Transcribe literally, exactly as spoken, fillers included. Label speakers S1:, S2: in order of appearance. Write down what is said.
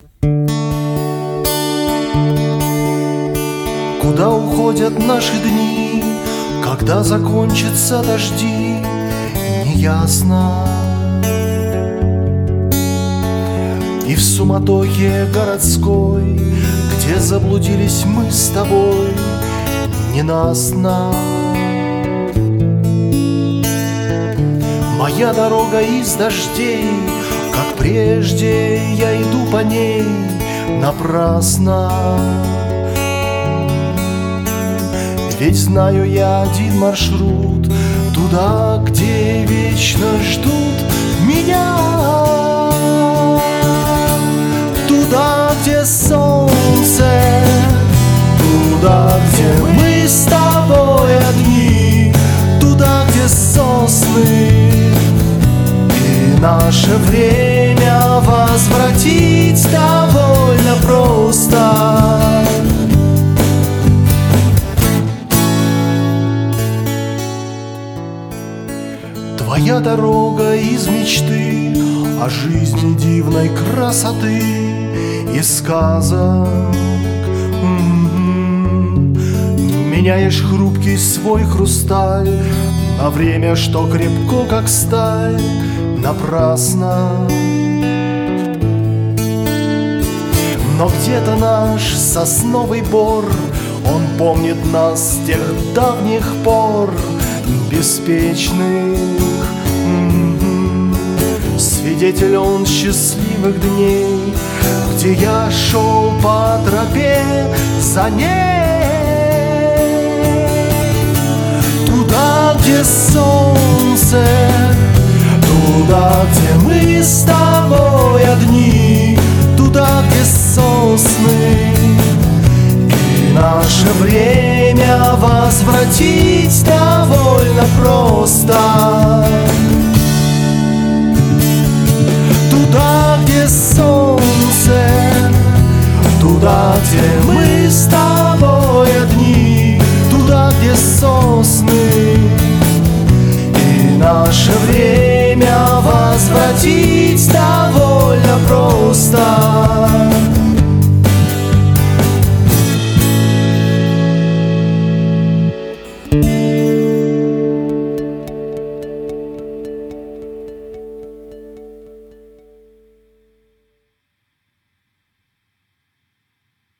S1: Куда уходят наши дни, когда закончатся дожди, неясно. И в суматохе городской, где заблудились мы с тобой, ненастно. Моя дорога из дождей, как прежде я иду по ней напрасно. Ведь знаю я один маршрут туда, где вечно ждут меня. Туда, где солнце, туда, где мы с тобой одни, туда, где сосны, и наше время возвратить довольно просто. Твоя дорога из мечты о жизни дивной красоты и сказок. М-м-м. Меняешь хрупкий свой хрусталь на время, что крепко, как сталь, напрасно. Но где-то наш сосновый бор, он помнит нас с тех давних пор беспечных. М-м-м. Свидетель он счастливых дней, где я шел по тропе за ней. Туда, где солнце, туда, где мы с тобой одни, туда, где сосны, и наше время возвратить довольно просто. Туда, где солнце, туда, где мы с тобой одни, туда, где сосны, и наше время возвратить